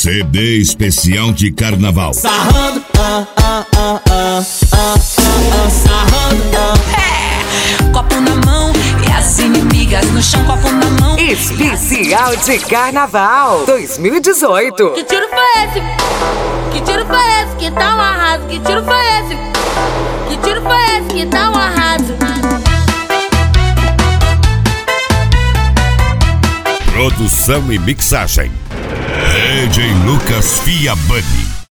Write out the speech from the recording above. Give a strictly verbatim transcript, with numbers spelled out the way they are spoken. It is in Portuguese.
C D especial de carnaval. Sarrando, ah, ah, ah, ah, ah, ah, sarrando, ah. É, copo na mão e as inimigas no chão, copo na mão. Especial de Carnaval dois mil e dezoito. Que tiro foi esse? Que tiro foi esse? Que tá um arraso? Que tiro foi esse? Que tiro foi esse? Que tá um arraso? Produção e mixagem D J Lucas Fiabani.